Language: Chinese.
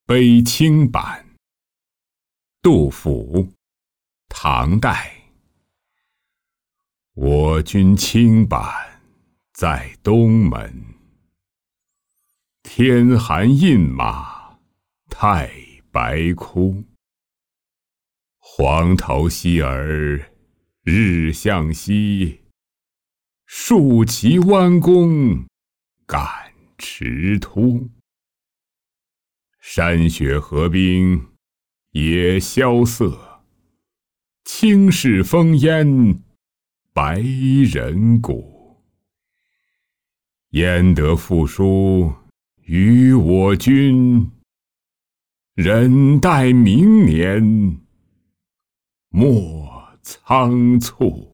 悲清版，杜甫，唐代。我军清版在东门，天寒印马太白窟。黄头西儿日向西，树旗弯弓赶池突。山雪河冰也萧瑟，轻是烽烟白人骨。焉得复书与我君，忍待明年莫仓促。